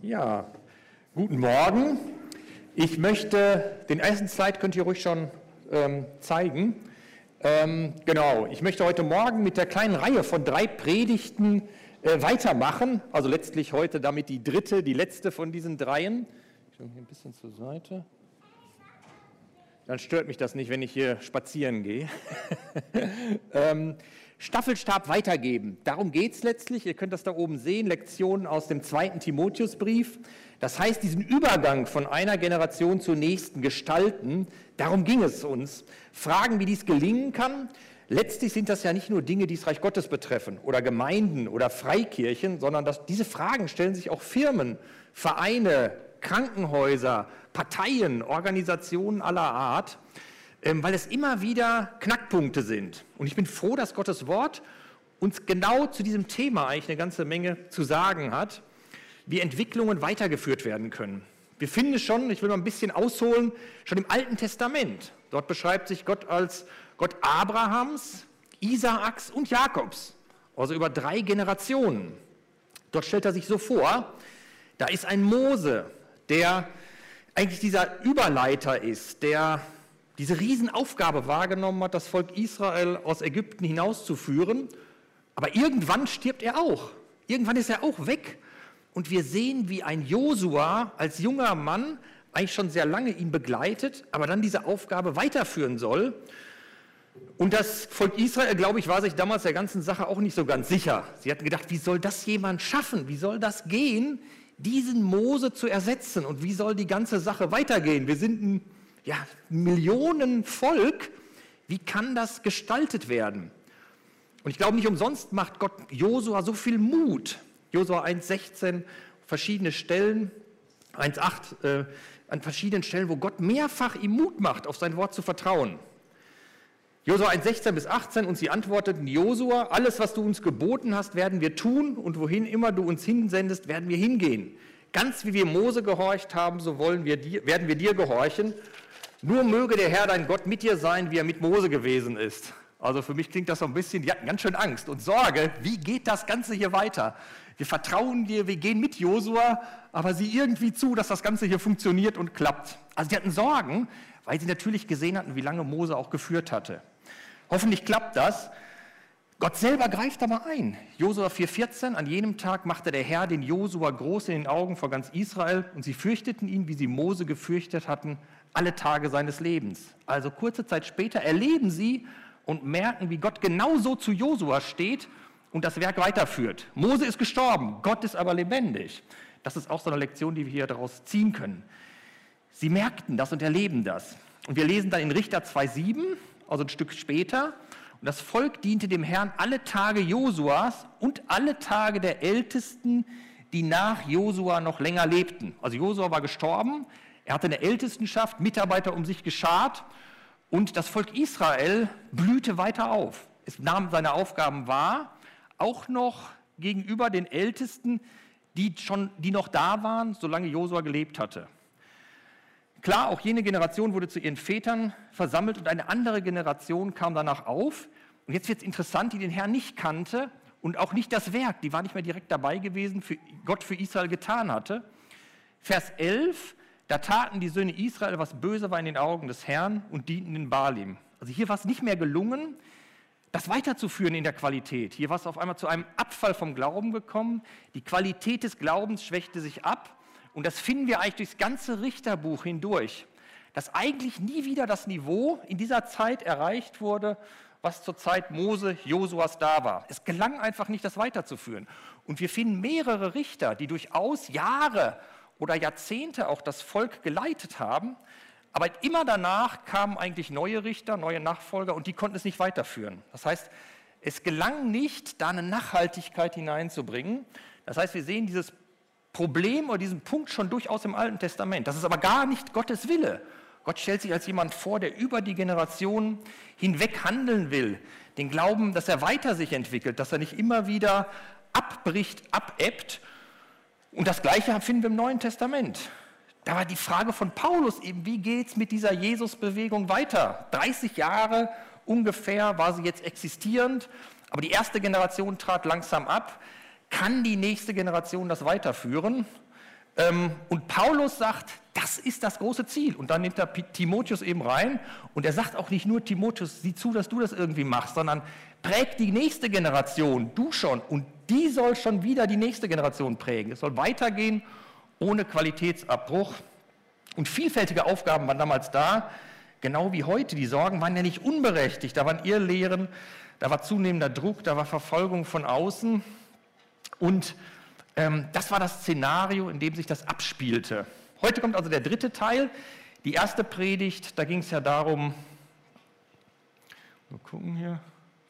Ja, guten Morgen. Ich möchte, den ersten Slide könnt ihr ruhig schon zeigen. Genau, ich möchte heute Morgen mit der kleinen Reihe von 3 Predigten weitermachen. Also letztlich heute damit die dritte, die letzte von diesen 3. Ich schaue hier ein bisschen zur Seite. Dann stört mich das nicht, wenn ich hier spazieren gehe. Staffelstab weitergeben, darum geht es letztlich. Ihr könnt das da oben sehen, Lektionen aus dem 2. Timotheusbrief. Das heißt, diesen Übergang von einer Generation zur nächsten gestalten, darum ging es uns. Fragen, wie dies gelingen kann. Letztlich sind das ja nicht nur Dinge, die das Reich Gottes betreffen oder Gemeinden oder Freikirchen, sondern diese Fragen stellen sich auch Firmen, Vereine, Krankenhäuser, Parteien, Organisationen aller Art, weil es immer wieder Knackpunkte sind. Und ich bin froh, dass Gottes Wort uns genau zu diesem Thema eigentlich eine ganze Menge zu sagen hat, wie Entwicklungen weitergeführt werden können. Wir finden es schon, ich will mal ein bisschen ausholen, schon im Alten Testament. Dort beschreibt sich Gott als Gott Abrahams, Isaaks und Jakobs, also über 3 Generationen. Dort stellt er sich so vor, da ist ein Mose, der eigentlich dieser Überleiter ist, der diese Riesenaufgabe wahrgenommen hat, das Volk Israel aus Ägypten hinauszuführen. Aber irgendwann stirbt er auch. Irgendwann ist er auch weg. Und wir sehen, wie ein Josua als junger Mann eigentlich schon sehr lange ihn begleitet, aber dann diese Aufgabe weiterführen soll. Und das Volk Israel, glaube ich, war sich damals der ganzen Sache auch nicht so ganz sicher. Sie hatten gedacht, wie soll das jemand schaffen? Wie soll das gehen, diesen Mose zu ersetzen? Und wie soll die ganze Sache weitergehen? Wir sind ein Millionenvolk, wie kann das gestaltet werden? Und ich glaube, nicht umsonst macht Gott Josua so viel Mut. Josua 1,16, verschiedene Stellen, 1,8, an verschiedenen Stellen, wo Gott mehrfach ihm Mut macht, auf sein Wort zu vertrauen. Josua 1,16 bis 18, und sie antworteten: Josua, alles, was du uns geboten hast, werden wir tun, und wohin immer du uns hinsendest, werden wir hingehen. Ganz wie wir Mose gehorcht haben, so werden wir dir gehorchen. Nur möge der Herr, dein Gott, mit dir sein, wie er mit Mose gewesen ist. Also für mich klingt das so ein bisschen, die hatten ganz schön Angst und Sorge, wie geht das Ganze hier weiter? Wir vertrauen dir, wir gehen mit Josua, aber sieh irgendwie zu, dass das Ganze hier funktioniert und klappt. Also die hatten Sorgen, weil sie natürlich gesehen hatten, wie lange Mose auch geführt hatte. Hoffentlich klappt das. Gott selber greift aber ein. Josua 4,14, an jenem Tag machte der Herr den Josua groß in den Augen vor ganz Israel, und sie fürchteten ihn, wie sie Mose gefürchtet hatten, alle Tage seines Lebens. Also kurze Zeit später erleben sie und merken, wie Gott genauso zu Josua steht und das Werk weiterführt. Mose ist gestorben, Gott ist aber lebendig. Das ist auch so eine Lektion, die wir hier daraus ziehen können. Sie merkten das und erleben das. Und wir lesen dann in Richter 2,7, also ein Stück später: Und das Volk diente dem Herrn alle Tage Josuas und alle Tage der Ältesten, die nach Josua noch länger lebten. Also Josua war gestorben, er hatte eine Ältestenschaft, Mitarbeiter um sich geschart, und das Volk Israel blühte weiter auf. Es nahm seine Aufgaben wahr, auch noch gegenüber den Ältesten, die noch da waren, solange Josua gelebt hatte. Klar, auch jene Generation wurde zu ihren Vätern versammelt und eine andere Generation kam danach auf. Und jetzt wird es interessant, die den Herrn nicht kannte und auch nicht das Werk, die war nicht mehr direkt dabei gewesen, für Gott für Israel getan hatte. Vers 11, da taten die Söhne Israel, was böse war in den Augen des Herrn, und dienten den Baalim. Also hier war es nicht mehr gelungen, das weiterzuführen in der Qualität. Hier war es auf einmal zu einem Abfall vom Glauben gekommen. Die Qualität des Glaubens schwächte sich ab. Und das finden wir eigentlich durchs ganze Richterbuch hindurch, dass eigentlich nie wieder das Niveau in dieser Zeit erreicht wurde, was zur Zeit Mose, Josuas da war. Es gelang einfach nicht, das weiterzuführen. Und wir finden mehrere Richter, die durchaus Jahre oder Jahrzehnte auch das Volk geleitet haben, aber immer danach kamen eigentlich neue Richter, neue Nachfolger, und die konnten es nicht weiterführen. Das heißt, es gelang nicht, da eine Nachhaltigkeit hineinzubringen. Das heißt, wir sehen dieses Problem oder diesen Punkt schon durchaus im Alten Testament. Das ist aber gar nicht Gottes Wille. Gott stellt sich als jemand vor, der über die Generationen hinweg handeln will, den Glauben, dass er weiter sich entwickelt, dass er nicht immer wieder abbricht, abebbt. Und das Gleiche finden wir im Neuen Testament. Da war die Frage von Paulus eben, wie geht es mit dieser Jesus-Bewegung weiter? 30 Jahre ungefähr war sie jetzt existierend, aber die erste Generation trat langsam ab. Kann die nächste Generation das weiterführen? Und Paulus sagt, das ist das große Ziel. Und dann nimmt er Timotheus eben rein und er sagt auch nicht nur, Timotheus, sieh zu, dass du das irgendwie machst, sondern präg die nächste Generation, du schon. Und die soll schon wieder die nächste Generation prägen. Es soll weitergehen ohne Qualitätsabbruch. Und vielfältige Aufgaben waren damals da, genau wie heute. Die Sorgen waren ja nicht unberechtigt, da waren Irrlehren, da war zunehmender Druck, da war Verfolgung von außen. Und das war das Szenario, in dem sich das abspielte. Heute kommt also der dritte Teil. Die erste Predigt, da ging es ja darum, mal gucken hier,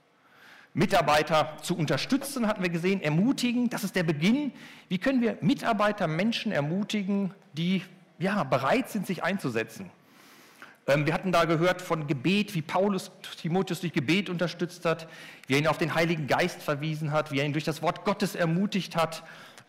Mitarbeiter zu unterstützen, hatten wir gesehen, ermutigen, das ist der Beginn. Wie können wir Mitarbeiter, Menschen ermutigen, die bereit sind, sich einzusetzen? Wir hatten da gehört von Gebet, wie Paulus Timotheus durch Gebet unterstützt hat, wie er ihn auf den Heiligen Geist verwiesen hat, wie er ihn durch das Wort Gottes ermutigt hat,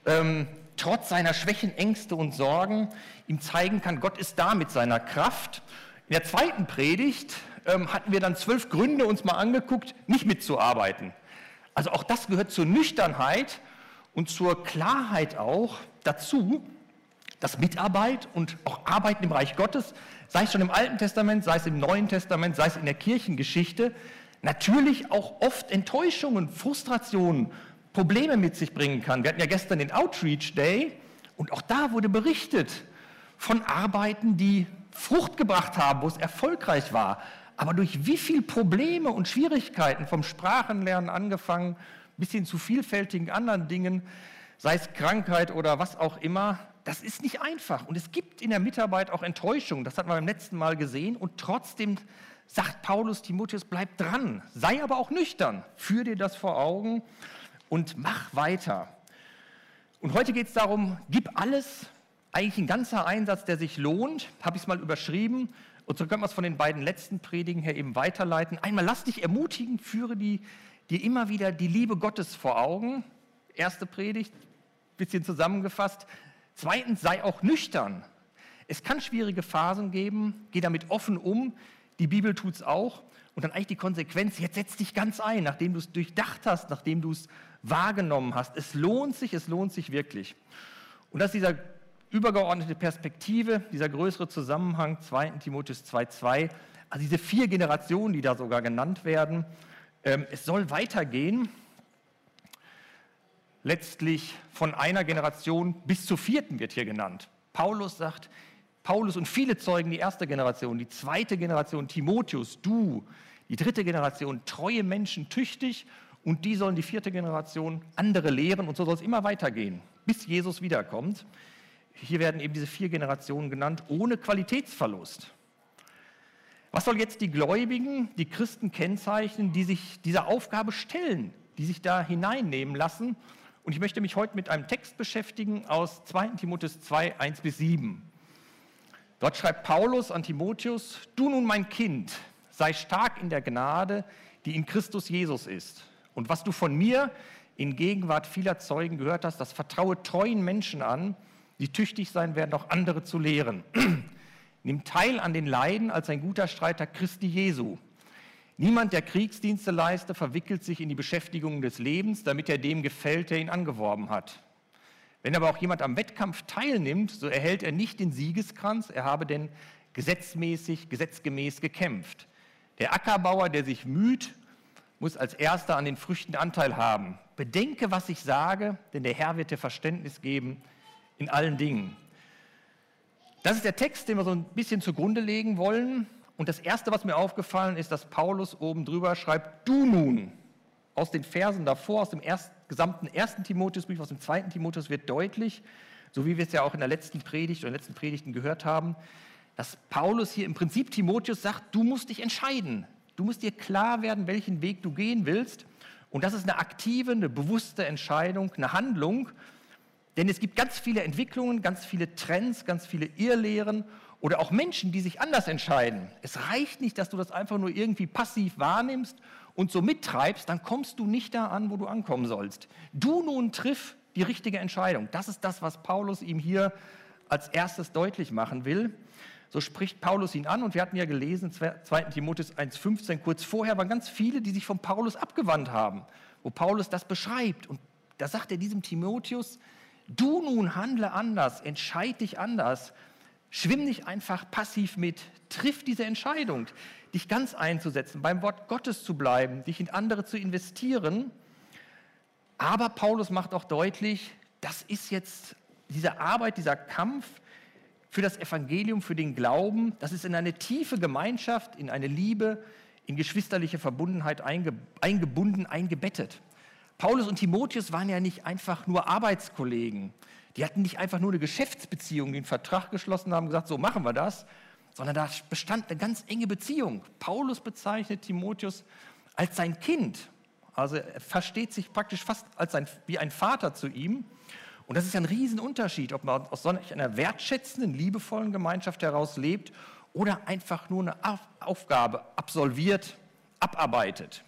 trotz seiner Schwächen, Ängste und Sorgen ihm zeigen kann, Gott ist da mit seiner Kraft. In der zweiten Predigt hatten wir dann 12 Gründe uns mal angeguckt, nicht mitzuarbeiten. Also auch das gehört zur Nüchternheit und zur Klarheit auch dazu, dass Mitarbeit und auch Arbeiten im Reich Gottes, sei es schon im Alten Testament, sei es im Neuen Testament, sei es in der Kirchengeschichte, natürlich auch oft Enttäuschungen, Frustrationen, Probleme mit sich bringen kann. Wir hatten ja gestern den Outreach Day und auch da wurde berichtet von Arbeiten, die Frucht gebracht haben, wo es erfolgreich war. Aber durch wie viele Probleme und Schwierigkeiten, vom Sprachenlernen angefangen bis hin zu vielfältigen anderen Dingen, sei es Krankheit oder was auch immer, das ist nicht einfach. Und es gibt in der Mitarbeit auch Enttäuschung, das hatten wir beim letzten Mal gesehen. Und trotzdem sagt Paulus, Timotheus, bleib dran, sei aber auch nüchtern, führ dir das vor Augen und mach weiter. Und heute geht es darum, gib alles, eigentlich ein ganzer Einsatz, der sich lohnt, habe ich es mal überschrieben. Und so können wir es von den beiden letzten Predigen her eben weiterleiten. Einmal, lass dich ermutigen, führe dir immer wieder die Liebe Gottes vor Augen. Erste Predigt, bisschen zusammengefasst. Zweitens, sei auch nüchtern. Es kann schwierige Phasen geben, geh damit offen um. Die Bibel tut es auch. Und dann eigentlich die Konsequenz, jetzt setz dich ganz ein, nachdem du es durchdacht hast, nachdem du es wahrgenommen hast. Es lohnt sich wirklich. Und das ist dieser übergeordnete Perspektive, dieser größere Zusammenhang, 2. Timotheus 2,2, also diese 4 Generationen, die da sogar genannt werden. Es soll weitergehen, letztlich von einer Generation bis zur 4. wird hier genannt. Paulus und viele Zeugen, die erste Generation, die 2. Generation, Timotheus, du, die 3. Generation, treue Menschen, tüchtig, und die sollen die 4. Generation andere lehren, und so soll es immer weitergehen, bis Jesus wiederkommt. Hier werden eben diese 4 Generationen genannt, ohne Qualitätsverlust. Was soll jetzt die Gläubigen, die Christen kennzeichnen, die sich dieser Aufgabe stellen, die sich da hineinnehmen lassen? Und ich möchte mich heute mit einem Text beschäftigen aus 2. Timotheus 2, 1-7. Dort schreibt Paulus an Timotheus, du nun mein Kind, sei stark in der Gnade, die in Christus Jesus ist. Und was du von mir in Gegenwart vieler Zeugen gehört hast, das vertraue treuen Menschen an, die tüchtig sein werden, auch andere zu lehren. Nimm teil an den Leiden als ein guter Streiter Christi Jesu. Niemand, der Kriegsdienste leiste, verwickelt sich in die Beschäftigung des Lebens, damit er dem gefällt, der ihn angeworben hat. Wenn aber auch jemand am Wettkampf teilnimmt, so erhält er nicht den Siegeskranz, er habe denn gesetzgemäß gekämpft. Der Ackerbauer, der sich müht, muss als Erster an den Früchten Anteil haben. Bedenke, was ich sage, denn der Herr wird dir Verständnis geben in allen Dingen. Das ist der Text, den wir so ein bisschen zugrunde legen wollen. Und das Erste, was mir aufgefallen ist, dass Paulus oben drüber schreibt, du nun. Aus den Versen davor, aus dem gesamten 1. Timotheusbrief, aus dem 2. Timotheus wird deutlich, so wie wir es ja auch in der letzten Predigt oder in den letzten Predigten gehört haben, dass Paulus hier im Prinzip Timotheus sagt, du musst dich entscheiden. Du musst dir klar werden, welchen Weg du gehen willst. Und das ist eine aktive, eine bewusste Entscheidung, eine Handlung. Denn es gibt ganz viele Entwicklungen, ganz viele Trends, ganz viele Irrlehren oder auch Menschen, die sich anders entscheiden. Es reicht nicht, dass du das einfach nur irgendwie passiv wahrnimmst und so mittreibst, dann kommst du nicht da an, wo du ankommen sollst. Du nun triff die richtige Entscheidung. Das ist das, was Paulus ihm hier als erstes deutlich machen will. So spricht Paulus ihn an und wir hatten ja gelesen, 2. Timotheus 1,15, kurz vorher waren ganz viele, die sich von Paulus abgewandt haben, wo Paulus das beschreibt. Und da sagt er diesem Timotheus, Du nun handle anders, entscheid dich anders, schwimm nicht einfach passiv mit, triff diese Entscheidung, dich ganz einzusetzen, beim Wort Gottes zu bleiben, dich in andere zu investieren. Aber Paulus macht auch deutlich, das ist jetzt diese Arbeit, dieser Kampf für das Evangelium, für den Glauben, das ist in eine tiefe Gemeinschaft, in eine Liebe, in geschwisterliche Verbundenheit eingebunden, eingebettet. Paulus und Timotheus waren ja nicht einfach nur Arbeitskollegen. Die hatten nicht einfach nur eine Geschäftsbeziehung, die einen Vertrag geschlossen haben, gesagt, so machen wir das, sondern da bestand eine ganz enge Beziehung. Paulus bezeichnet Timotheus als sein Kind. Also er versteht sich praktisch fast wie ein Vater zu ihm. Und das ist ja ein Riesenunterschied, ob man aus solch einer wertschätzenden, liebevollen Gemeinschaft heraus lebt oder einfach nur eine Aufgabe absolviert, abarbeitet.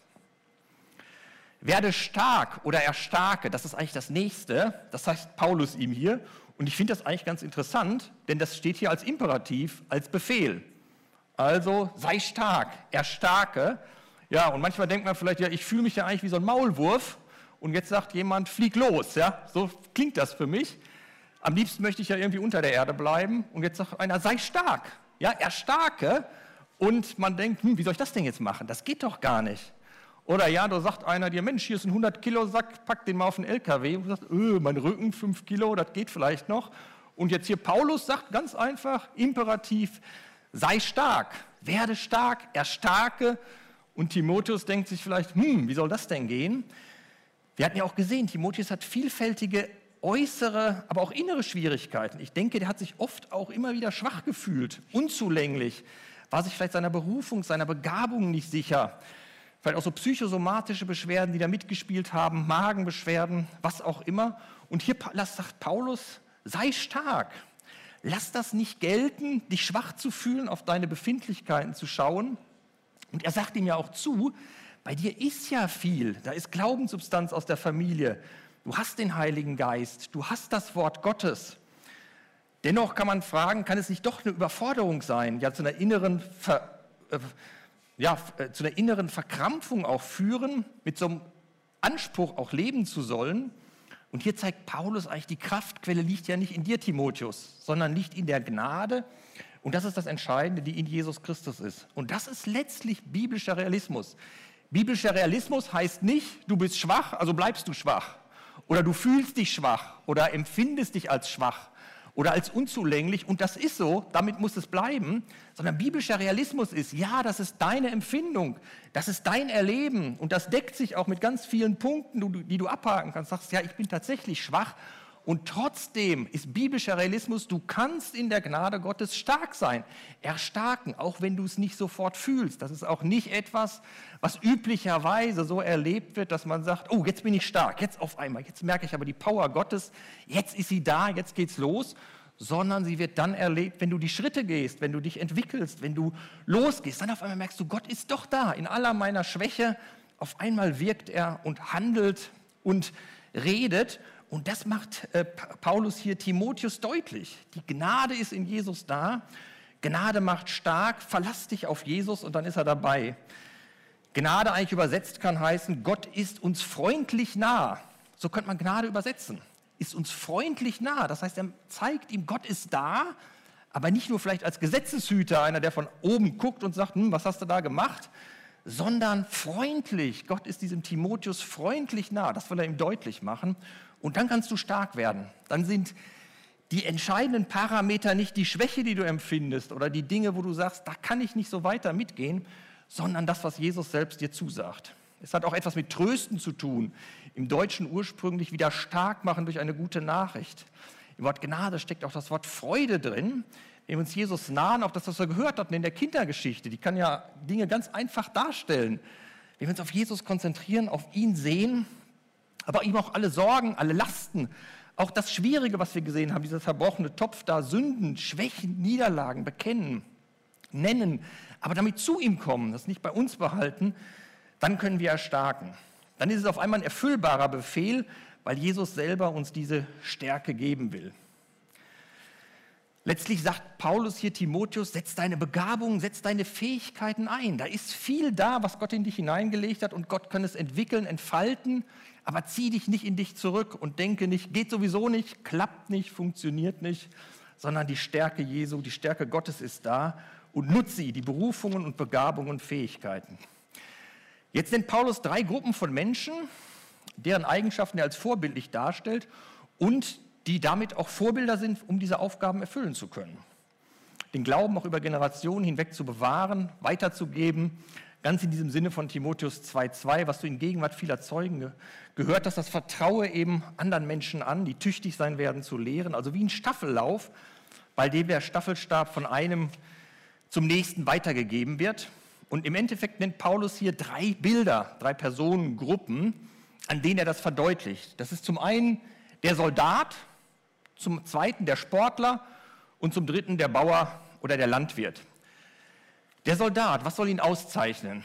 Werde stark oder erstarke, das ist eigentlich das Nächste, das sagt Paulus ihm hier. Und ich finde das eigentlich ganz interessant, denn das steht hier als Imperativ, als Befehl. Also sei stark, erstarke. Ja, und manchmal denkt man vielleicht, ja, ich fühle mich ja eigentlich wie so ein Maulwurf und jetzt sagt jemand, flieg los. Ja, so klingt das für mich. Am liebsten möchte ich ja irgendwie unter der Erde bleiben und jetzt sagt einer, sei stark, ja, erstarke. Und man denkt, wie soll ich das denn jetzt machen? Das geht doch gar nicht. Oder ja, da sagt einer dir, Mensch, hier ist ein 100-Kilo-Sack, pack den mal auf den LKW. Und du sagst, mein Rücken, 5 Kilo, das geht vielleicht noch. Und jetzt hier Paulus sagt ganz einfach, Imperativ, sei stark, werde stark, erstarke. Und Timotheus denkt sich vielleicht, wie soll das denn gehen? Wir hatten ja auch gesehen, Timotheus hat vielfältige äußere, aber auch innere Schwierigkeiten. Ich denke, der hat sich oft auch immer wieder schwach gefühlt, unzulänglich, war sich vielleicht seiner Berufung, seiner Begabung nicht sicher. Vielleicht auch so psychosomatische Beschwerden, die da mitgespielt haben, Magenbeschwerden, was auch immer. Und hier sagt Paulus, sei stark. Lass das nicht gelten, dich schwach zu fühlen, auf deine Befindlichkeiten zu schauen. Und er sagt ihm ja auch zu, bei dir ist ja viel, da ist Glaubenssubstanz aus der Familie. Du hast den Heiligen Geist, du hast das Wort Gottes. Dennoch kann man fragen, kann es nicht doch eine Überforderung sein, ja zu einer inneren Verkrampfung auch führen, mit so einem Anspruch auch leben zu sollen. Und hier zeigt Paulus eigentlich, die Kraftquelle liegt ja nicht in dir, Timotheus, sondern liegt in der Gnade. Und das ist das Entscheidende, die in Jesus Christus ist. Und das ist letztlich biblischer Realismus. Biblischer Realismus heißt nicht, du bist schwach, also bleibst du schwach. Oder du fühlst dich schwach oder empfindest dich als schwach oder als unzulänglich und das ist so, damit muss es bleiben, sondern biblischer Realismus ist, ja, das ist deine Empfindung, das ist dein Erleben und das deckt sich auch mit ganz vielen Punkten, die du abhaken kannst. Du sagst, ja, ich bin tatsächlich schwach und trotzdem ist biblischer Realismus, du kannst in der Gnade Gottes stark sein, erstarken, auch wenn du es nicht sofort fühlst. Das ist auch nicht etwas, was üblicherweise so erlebt wird, dass man sagt, oh, jetzt bin ich stark, jetzt auf einmal, jetzt merke ich aber die Power Gottes, jetzt ist sie da, jetzt geht's los, sondern sie wird dann erlebt, wenn du die Schritte gehst, wenn du dich entwickelst, wenn du losgehst, dann auf einmal merkst du, Gott ist doch da, in aller meiner Schwäche, auf einmal wirkt er und handelt und redet. Und das macht Paulus hier Timotheus deutlich. Die Gnade ist in Jesus da. Gnade macht stark. Verlass dich auf Jesus und dann ist er dabei. Gnade eigentlich übersetzt kann heißen, Gott ist uns freundlich nah. So könnte man Gnade übersetzen. Ist uns freundlich nah. Das heißt, er zeigt ihm, Gott ist da, aber nicht nur vielleicht als Gesetzeshüter, einer, der von oben guckt und sagt, was hast du da gemacht, sondern freundlich. Gott ist diesem Timotheus freundlich nah. Das will er ihm deutlich machen. Und dann kannst du stark werden. Dann sind die entscheidenden Parameter nicht die Schwäche, die du empfindest oder die Dinge, wo du sagst, da kann ich nicht so weiter mitgehen, sondern das, was Jesus selbst dir zusagt. Es hat auch etwas mit Trösten zu tun. Im Deutschen ursprünglich wieder stark machen durch eine gute Nachricht. Im Wort Gnade steckt auch das Wort Freude drin. Wenn wir uns Jesus nahen, auch das, was wir gehört hatten in der Kindergeschichte, die kann ja Dinge ganz einfach darstellen. Wenn wir uns auf Jesus konzentrieren, auf ihn sehen, aber ihm auch alle Sorgen, alle Lasten, auch das Schwierige, was wir gesehen haben, dieser zerbrochene Topf da, Sünden, Schwächen, Niederlagen bekennen, nennen, aber damit zu ihm kommen, das nicht bei uns behalten, dann können wir erstarken. Dann ist es auf einmal ein erfüllbarer Befehl, weil Jesus selber uns diese Stärke geben will. Letztlich sagt Paulus hier Timotheus, setz deine Begabung, setz deine Fähigkeiten ein. Da ist viel da, was Gott in dich hineingelegt hat und Gott kann es entwickeln, entfalten, aber zieh dich nicht in dich zurück und denke nicht, geht sowieso nicht, klappt nicht, funktioniert nicht, sondern die Stärke Jesu, die Stärke Gottes ist da und nutze sie, die Berufungen und Begabungen und Fähigkeiten. Jetzt nennt Paulus 3 Gruppen von Menschen, deren Eigenschaften er als vorbildlich darstellt und die damit auch Vorbilder sind, um diese Aufgaben erfüllen zu können. Den Glauben auch über Generationen hinweg zu bewahren, weiterzugeben, ganz in diesem Sinne von Timotheus 2,2, was du in Gegenwart vieler Zeugen gehört hast, das vertraue eben anderen Menschen an, die tüchtig sein werden zu lehren, also wie ein Staffellauf, bei dem der Staffelstab von einem zum nächsten weitergegeben wird. Und im Endeffekt nennt Paulus hier 3 Bilder, 3 Personengruppen, an denen er das verdeutlicht. Das ist zum einen der Soldat, zum zweiten der Sportler und zum dritten der Bauer oder der Landwirt. Der Soldat, was soll ihn auszeichnen?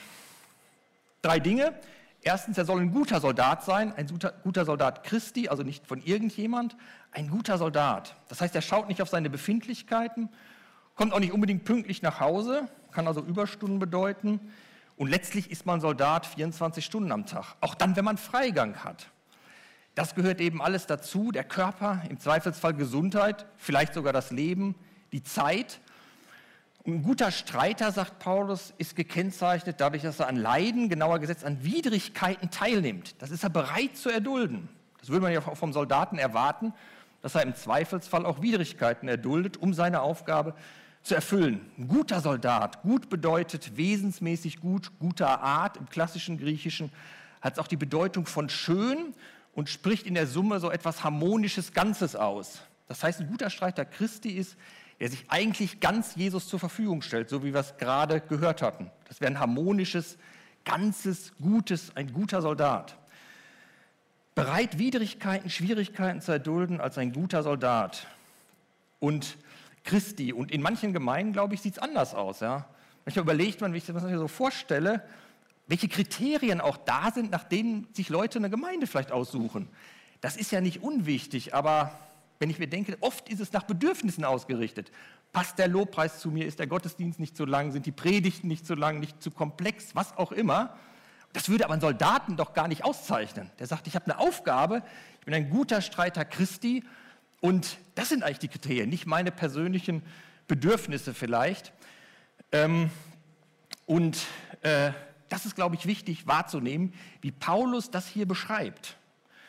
3 Dinge. Erstens, er soll ein guter Soldat sein, ein guter Soldat Christi, also nicht von irgendjemand, ein guter Soldat. Das heißt, er schaut nicht auf seine Befindlichkeiten, kommt auch nicht unbedingt pünktlich nach Hause, kann also Überstunden bedeuten. Und letztlich ist man Soldat 24 Stunden am Tag, auch dann, wenn man Freigang hat. Das gehört eben alles dazu, der Körper, im Zweifelsfall Gesundheit, vielleicht sogar das Leben, die Zeit. Und ein guter Streiter, sagt Paulus, ist gekennzeichnet dadurch, dass er an Leiden, genauer gesagt an Widrigkeiten teilnimmt. Das ist er bereit zu erdulden. Das würde man ja auch vom Soldaten erwarten, dass er im Zweifelsfall auch Widrigkeiten erduldet, um seine Aufgabe zu erfüllen. Ein guter Soldat, gut bedeutet wesensmäßig gut, guter Art, im klassischen Griechischen hat es auch die Bedeutung von schön und spricht in der Summe so etwas harmonisches Ganzes aus. Das heißt, ein guter Streiter Christi ist, der sich eigentlich ganz Jesus zur Verfügung stellt, so wie wir es gerade gehört hatten. Das wäre ein harmonisches, ganzes, gutes, ein guter Soldat. Bereit, Widrigkeiten, Schwierigkeiten zu erdulden als ein guter Soldat. Und Christi. Und in manchen Gemeinden, glaube ich, sieht es anders aus. Ja? Manchmal überlegt man, wie ich das mir so vorstelle, welche Kriterien auch da sind, nach denen sich Leute eine Gemeinde vielleicht aussuchen. Das ist ja nicht unwichtig, aber wenn ich mir denke, oft ist es nach Bedürfnissen ausgerichtet. Passt der Lobpreis zu mir, ist der Gottesdienst nicht zu lang, sind die Predigten nicht zu lang, nicht zu komplex, was auch immer. Das würde aber einen Soldaten doch gar nicht auszeichnen. Der sagt, ich habe eine Aufgabe, ich bin ein guter Streiter Christi und das sind eigentlich die Kriterien, nicht meine persönlichen Bedürfnisse vielleicht. Das ist, glaube ich, wichtig wahrzunehmen, wie Paulus das hier beschreibt.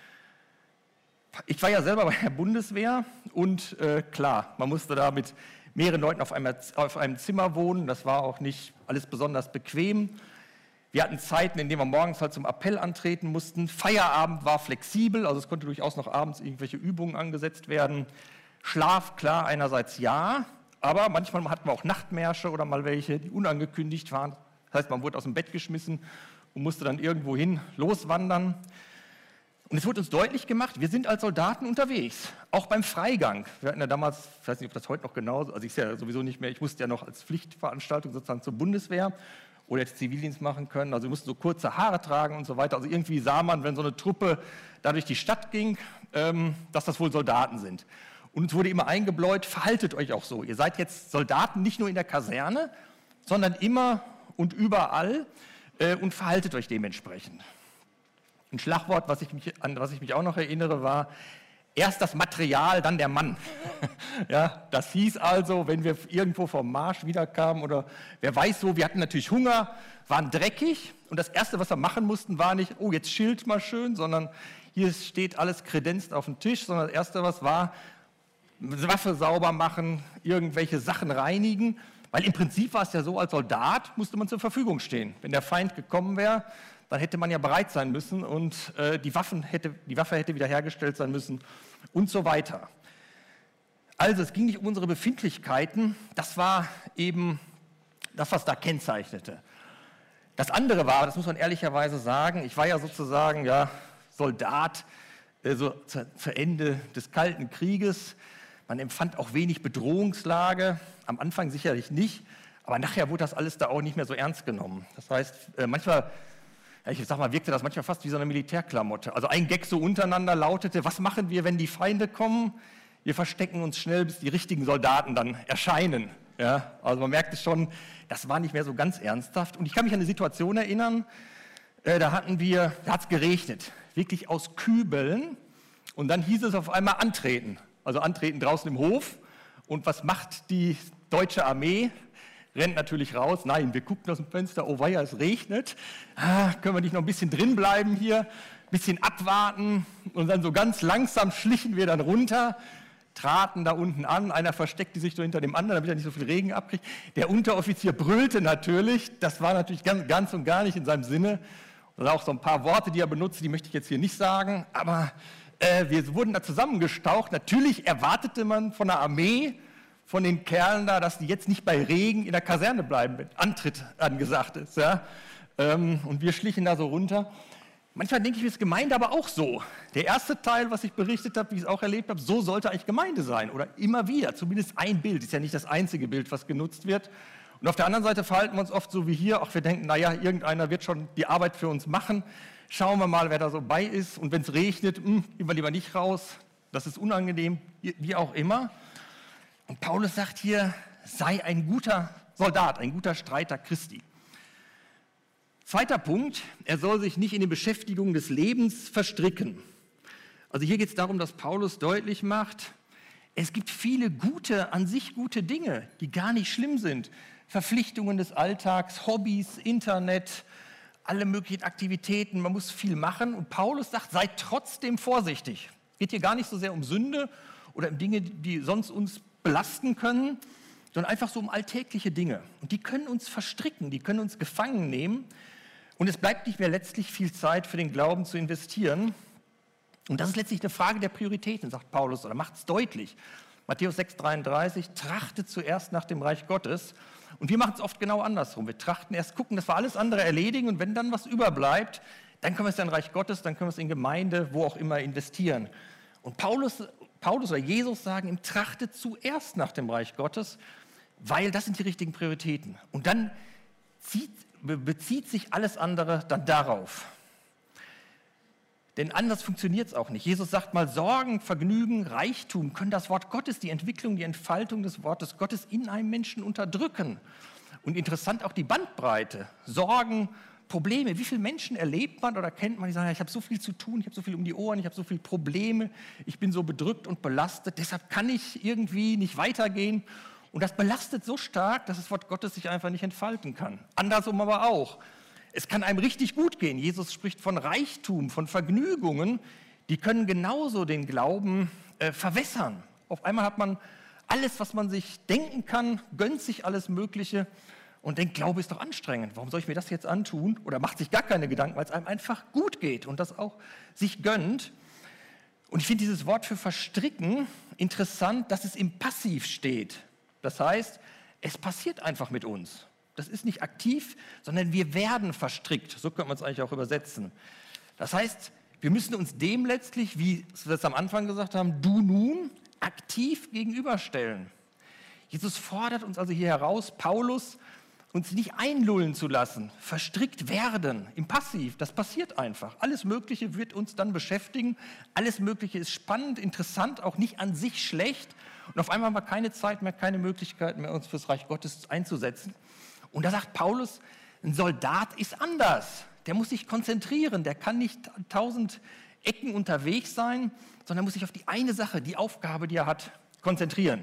Ich war ja selber bei der Bundeswehr und klar, man musste da mit mehreren Leuten auf einem Zimmer wohnen. Das war auch nicht alles besonders bequem. Wir hatten Zeiten, in denen wir morgens halt zum Appell antreten mussten. Feierabend war flexibel, also es konnte durchaus noch abends irgendwelche Übungen angesetzt werden. Schlaf, klar, einerseits ja, aber manchmal hatten wir auch Nachtmärsche oder mal welche, die unangekündigt waren. Das heißt, man wurde aus dem Bett geschmissen und musste dann irgendwo hin loswandern. Und es wurde uns deutlich gemacht, wir sind als Soldaten unterwegs, auch beim Freigang. Wir hatten ja damals, ich weiß nicht, ob das heute noch genauso, also ich sehe ja sowieso nicht mehr, ich musste ja noch als Pflichtveranstaltung sozusagen zur Bundeswehr oder jetzt Zivildienst machen können, also wir mussten so kurze Haare tragen und so weiter. Also irgendwie sah man, wenn so eine Truppe da durch die Stadt ging, dass das wohl Soldaten sind. Und uns wurde immer eingebläut, verhaltet euch auch so. Ihr seid jetzt Soldaten nicht nur in der Kaserne, sondern immer und überall und verhaltet euch dementsprechend. Ein Schlagwort, an was ich mich auch noch erinnere, war erst das Material, dann der Mann. Ja, das hieß also, wenn wir irgendwo vom Marsch wiederkamen oder wer weiß wo, wir hatten natürlich Hunger, waren dreckig und das Erste, was wir machen mussten, war nicht, oh, jetzt schilt mal schön, sondern hier steht alles kredenzt auf dem Tisch, sondern das Erste, was war, Waffe sauber machen, irgendwelche Sachen reinigen, weil im Prinzip war es ja so, als Soldat musste man zur Verfügung stehen. Wenn der Feind gekommen wäre, dann hätte man ja bereit sein müssen und die Waffe hätte wiederhergestellt sein müssen und so weiter. Also es ging nicht um unsere Befindlichkeiten, das war eben das, was da kennzeichnete. Das andere war, das muss man ehrlicherweise sagen, ich war ja sozusagen Soldat zu Ende des Kalten Krieges. Man empfand auch wenig Bedrohungslage, am Anfang sicherlich nicht, aber nachher wurde das alles da auch nicht mehr so ernst genommen. Das heißt, manchmal, ich sag mal, wirkte das manchmal fast wie so eine Militärklamotte. Also ein Gag so untereinander lautete, was machen wir, wenn die Feinde kommen? Wir verstecken uns schnell, bis die richtigen Soldaten dann erscheinen. Ja, also man merkte schon, das war nicht mehr so ganz ernsthaft. Und ich kann mich an eine Situation erinnern, da hat es geregnet. wirklich aus Kübeln. Und dann hieß es auf einmal antreten. Also antreten draußen im Hof. Und was macht die deutsche Armee? Rennt natürlich raus. Nein, wir guckten aus dem Fenster, oh weia, es regnet. Können wir nicht noch ein bisschen drin bleiben hier? Ein bisschen abwarten. Und dann so ganz langsam schlichen wir dann runter, traten da unten an. Einer versteckte sich so hinter dem anderen, damit er nicht so viel Regen abkriegt. Der Unteroffizier brüllte natürlich. Das war natürlich ganz und gar nicht in seinem Sinne. Und auch so ein paar Worte, die er benutzt, die möchte ich jetzt hier nicht sagen. Aber wir wurden da zusammengestaucht. Natürlich erwartete man von der Armee, von den Kerlen da, dass die jetzt nicht bei Regen in der Kaserne bleiben, wenn Antritt angesagt ist. Ja? Und wir schlichen da so runter. Manchmal denke ich, ist Gemeinde aber auch so. Der erste Teil, was ich berichtet habe, wie ich es auch erlebt habe, so sollte eigentlich Gemeinde sein. Oder immer wieder, zumindest ein Bild. Ist ja nicht das einzige Bild, was genutzt wird. Und auf der anderen Seite verhalten wir uns oft so wie hier. Auch wir denken, naja, irgendeiner wird schon die Arbeit für uns machen. Schauen wir mal, wer da so bei ist. Und wenn es regnet, gehen wir lieber nicht raus. Das ist unangenehm, wie auch immer. Und Paulus sagt hier, sei ein guter Soldat, ein guter Streiter Christi. Zweiter Punkt, er soll sich nicht in die Beschäftigung des Lebens verstricken. Also hier geht es darum, dass Paulus deutlich macht, es gibt viele an sich gute Dinge, die gar nicht schlimm sind. Verpflichtungen des Alltags, Hobbys, Internet, alle möglichen Aktivitäten, man muss viel machen. Und Paulus sagt, sei trotzdem vorsichtig. Es geht hier gar nicht so sehr um Sünde oder um Dinge, die sonst uns belasten können, sondern einfach so um alltägliche Dinge. Und die können uns verstricken, die können uns gefangen nehmen. Und es bleibt nicht mehr letztlich viel Zeit für den Glauben zu investieren. Und das ist letztlich eine Frage der Prioritäten, sagt Paulus, oder macht es deutlich. Matthäus 6,33, trachtet zuerst nach dem Reich Gottes. Und wir machen es oft genau andersrum. Wir trachten erst gucken, dass wir alles andere erledigen und wenn dann was überbleibt, dann können wir es in Reich Gottes, dann können wir es in Gemeinde, wo auch immer investieren. Und Paulus oder Jesus sagen ihm, trachtet zuerst nach dem Reich Gottes, weil das sind die richtigen Prioritäten. Und dann bezieht sich alles andere dann darauf. Denn anders funktioniert es auch nicht. Jesus sagt mal, Sorgen, Vergnügen, Reichtum können das Wort Gottes, die Entwicklung, die Entfaltung des Wortes Gottes in einem Menschen unterdrücken. Und interessant auch die Bandbreite. Sorgen, Probleme. Wie viele Menschen erlebt man oder kennt man, die sagen, ich habe so viel zu tun, ich habe so viel um die Ohren, ich habe so viele Probleme, ich bin so bedrückt und belastet, deshalb kann ich irgendwie nicht weitergehen. Und das belastet so stark, dass das Wort Gottes sich einfach nicht entfalten kann. Andersrum aber auch. Es kann einem richtig gut gehen. Jesus spricht von Reichtum, von Vergnügungen, die können genauso den Glauben verwässern. Auf einmal hat man alles, was man sich denken kann, gönnt sich alles Mögliche und denkt, Glaube ist doch anstrengend. Warum soll ich mir das jetzt antun? Oder macht sich gar keine Gedanken, weil es einem einfach gut geht und das auch sich gönnt. Und ich finde dieses Wort für verstricken interessant, dass es im Passiv steht. Das heißt, es passiert einfach mit uns. Das ist nicht aktiv, sondern wir werden verstrickt. So könnte man es eigentlich auch übersetzen. Das heißt, wir müssen uns dem letztlich, wie wir es am Anfang gesagt haben, du nun, aktiv gegenüberstellen. Jesus fordert uns also hier heraus, Paulus, uns nicht einlullen zu lassen, verstrickt werden im Passiv. Das passiert einfach. Alles Mögliche wird uns dann beschäftigen. Alles Mögliche ist spannend, interessant, auch nicht an sich schlecht. Und auf einmal haben wir keine Zeit mehr, keine Möglichkeit mehr, uns fürs Reich Gottes einzusetzen. Und da sagt Paulus, ein Soldat ist anders. Der muss sich konzentrieren. Der kann nicht 1000 Ecken unterwegs sein, sondern muss sich auf die eine Sache, die Aufgabe, die er hat, konzentrieren.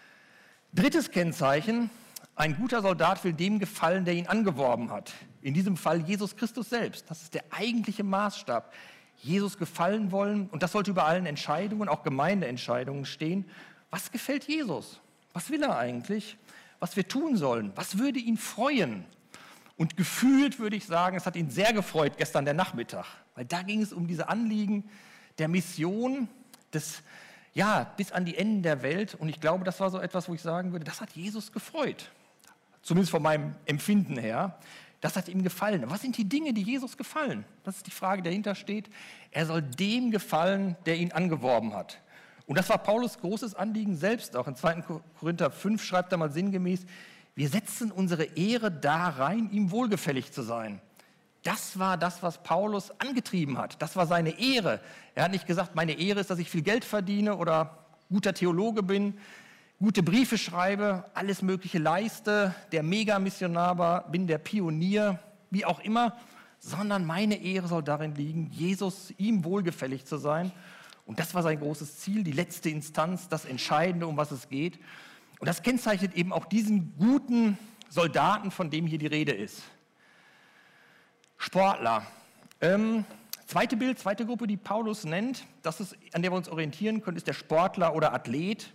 Drittes Kennzeichen, ein guter Soldat will dem gefallen, der ihn angeworben hat. In diesem Fall Jesus Christus selbst. Das ist der eigentliche Maßstab. Jesus gefallen wollen, und das sollte über allen Entscheidungen, auch Gemeindeentscheidungen stehen. Was gefällt Jesus? Was will er eigentlich? Was wir tun sollen? Was würde ihn freuen? Und gefühlt würde ich sagen, es hat ihn sehr gefreut gestern der Nachmittag, weil da ging es um diese Anliegen der Mission bis an die Enden der Welt. Und ich glaube, das war so etwas, wo ich sagen würde, das hat Jesus gefreut. Zumindest von meinem Empfinden her. Das hat ihm gefallen. Was sind die Dinge, die Jesus gefallen? Das ist die Frage, die dahinter steht. Er soll dem gefallen, der ihn angeworben hat. Und das war Paulus großes Anliegen selbst auch. In 2. Korinther 5 schreibt er mal sinngemäß, wir setzen unsere Ehre da rein, ihm wohlgefällig zu sein. Das war das, was Paulus angetrieben hat. Das war seine Ehre. Er hat nicht gesagt, meine Ehre ist, dass ich viel Geld verdiene oder guter Theologe bin, gute Briefe schreibe, alles Mögliche leiste, der Megamissionar bin, der Pionier, wie auch immer, sondern meine Ehre soll darin liegen, Jesus, ihm wohlgefällig zu sein. Und das war sein großes Ziel, die letzte Instanz, das Entscheidende, um was es geht. Und das kennzeichnet eben auch diesen guten Soldaten, von dem hier die Rede ist. Sportler. Zweite Bild, zweite Gruppe, die Paulus nennt, an der wir uns orientieren können, ist der Sportler oder Athlet.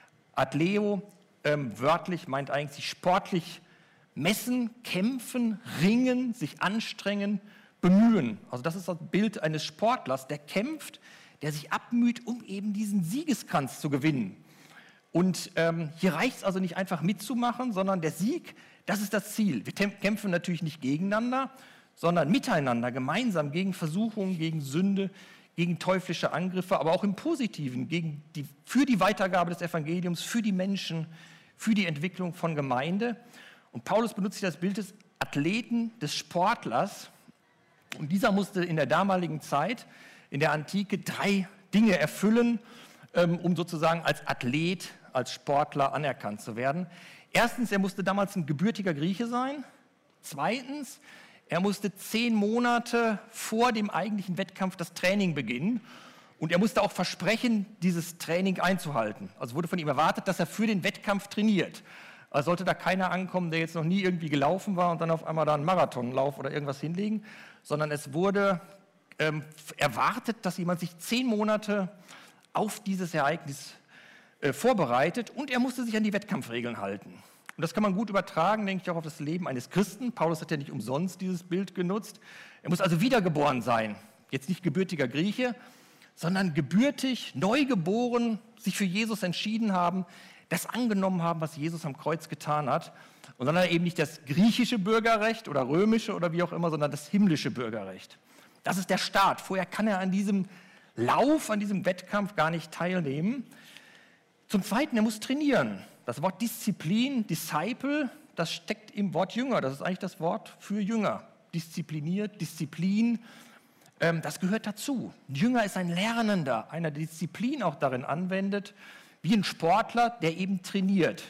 Athleo, wörtlich meint eigentlich sich sportlich messen, kämpfen, ringen, sich anstrengen, bemühen. Also das ist das Bild eines Sportlers, der kämpft, der sich abmüht, um eben diesen Siegeskranz zu gewinnen. Und hier reicht es also nicht einfach mitzumachen, sondern der Sieg, das ist das Ziel. Wir kämpfen natürlich nicht gegeneinander, sondern miteinander, gemeinsam gegen Versuchungen, gegen Sünde, gegen teuflische Angriffe, aber auch im Positiven, für die Weitergabe des Evangeliums, für die Menschen, für die Entwicklung von Gemeinde. Und Paulus benutzt hier das Bild des Athleten, des Sportlers. Und dieser musste in der damaligen Zeit, in der Antike, 3 Dinge erfüllen, um sozusagen als Athlet, als Sportler anerkannt zu werden. Erstens, er musste damals ein gebürtiger Grieche sein. Zweitens, er musste 10 Monate vor dem eigentlichen Wettkampf das Training beginnen. Und er musste auch versprechen, dieses Training einzuhalten. Also wurde von ihm erwartet, dass er für den Wettkampf trainiert. Also sollte da keiner ankommen, der jetzt noch nie irgendwie gelaufen war und dann auf einmal da einen Marathonlauf oder irgendwas hinlegen, sondern es wurde erwartet, dass jemand sich 10 Monate auf dieses Ereignis vorbereitet und er musste sich an die Wettkampfregeln halten. Und das kann man gut übertragen, denke ich, auch auf das Leben eines Christen. Paulus hat ja nicht umsonst dieses Bild genutzt. Er muss also wiedergeboren sein. Jetzt nicht gebürtiger Grieche, sondern gebürtig, neugeboren, sich für Jesus entschieden haben, das angenommen haben, was Jesus am Kreuz getan hat. Und dann eben nicht das griechische Bürgerrecht oder römische oder wie auch immer, sondern das himmlische Bürgerrecht. Das ist der Start. Vorher kann er an diesem Lauf, an diesem Wettkampf gar nicht teilnehmen. Zum Zweiten, er muss trainieren. Das Wort Disziplin, Disciple, das steckt im Wort Jünger. Das ist eigentlich das Wort für Jünger. Diszipliniert, Disziplin, das gehört dazu. Ein Jünger ist ein Lernender, einer, der Disziplin auch darin anwendet, wie ein Sportler, der eben trainiert.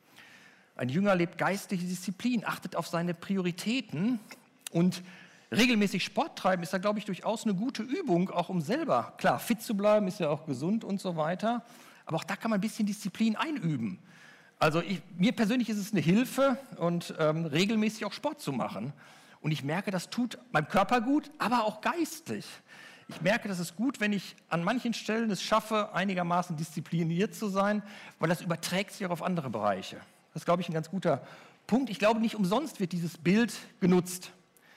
Ein Jünger lebt geistliche Disziplin, achtet auf seine Prioritäten und regelmäßig Sport treiben ist da, glaube ich, durchaus eine gute Übung, auch um selber, klar, fit zu bleiben, ist ja auch gesund und so weiter. Aber auch da kann man ein bisschen Disziplin einüben. Also mir persönlich ist es eine Hilfe, und regelmäßig auch Sport zu machen. Und ich merke, das tut meinem Körper gut, aber auch geistig. Ich merke, das ist gut, wenn ich an manchen Stellen es schaffe, einigermaßen diszipliniert zu sein, weil das überträgt sich auch auf andere Bereiche. Das ist, glaube ich, ein ganz guter Punkt. Ich glaube, nicht umsonst wird dieses Bild genutzt.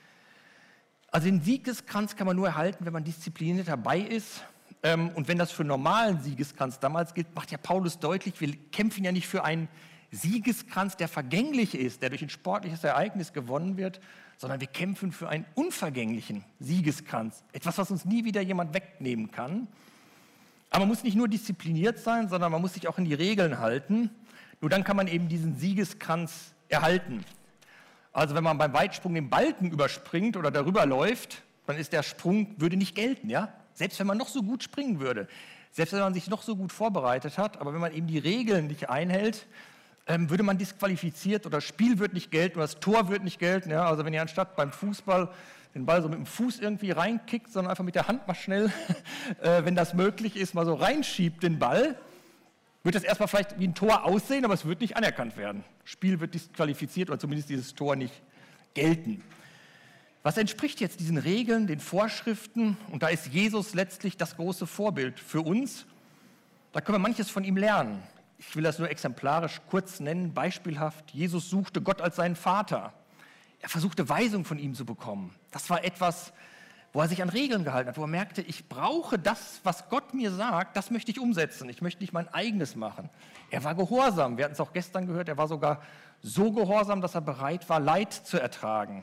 Also den Siegeskranz kann man nur erhalten, wenn man diszipliniert dabei ist. Und wenn das für einen normalen Siegeskranz damals gilt, macht ja Paulus deutlich, wir kämpfen ja nicht für einen Siegeskranz, der vergänglich ist, der durch ein sportliches Ereignis gewonnen wird, sondern wir kämpfen für einen unvergänglichen Siegeskranz. Etwas, was uns nie wieder jemand wegnehmen kann. Aber man muss nicht nur diszipliniert sein, sondern man muss sich auch in die Regeln halten. Nur dann kann man eben diesen Siegeskranz erhalten. Also wenn man beim Weitsprung den Balken überspringt oder darüber läuft, dann ist der Sprung, würde nicht gelten, ja? Selbst wenn man noch so gut springen würde, selbst wenn man sich noch so gut vorbereitet hat, aber wenn man eben die Regeln nicht einhält, würde man disqualifiziert oder das Spiel wird nicht gelten oder das Tor wird nicht gelten. Ja? Also wenn ihr anstatt beim Fußball den Ball so mit dem Fuß irgendwie reinkickt, sondern einfach mit der Hand mal schnell, wenn das möglich ist, mal so reinschiebt den Ball, wird das erstmal vielleicht wie ein Tor aussehen, aber es wird nicht anerkannt werden. Das Spiel wird disqualifiziert oder zumindest dieses Tor nicht gelten. Was entspricht jetzt diesen Regeln, den Vorschriften? Und da ist Jesus letztlich das große Vorbild für uns. Da können wir manches von ihm lernen. Ich will das nur exemplarisch kurz nennen, beispielhaft. Jesus suchte Gott als seinen Vater. Er versuchte Weisung von ihm zu bekommen. Das war etwas, wo er sich an Regeln gehalten hat, wo er merkte, ich brauche das, was Gott mir sagt, das möchte ich umsetzen. Ich möchte nicht mein eigenes machen. Er war gehorsam. Wir hatten es auch gestern gehört, er war sogar so gehorsam, dass er bereit war, Leid zu ertragen.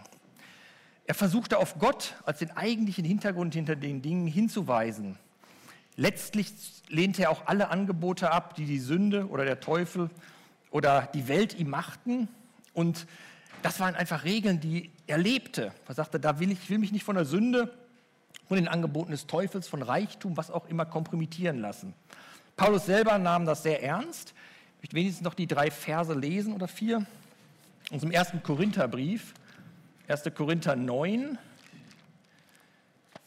Er versuchte auf Gott als den eigentlichen Hintergrund hinter den Dingen hinzuweisen. Letztlich lehnte er auch alle Angebote ab, die die Sünde oder der Teufel oder die Welt ihm machten. Und das waren einfach Regeln, die er lebte. Er sagte, ich will mich nicht von der Sünde, von den Angeboten des Teufels, von Reichtum, was auch immer, kompromittieren lassen. Paulus selber nahm das sehr ernst. Ich möchte wenigstens noch die 3 Verse lesen oder 4 aus dem 1. Korintherbrief. 1. Korinther 9,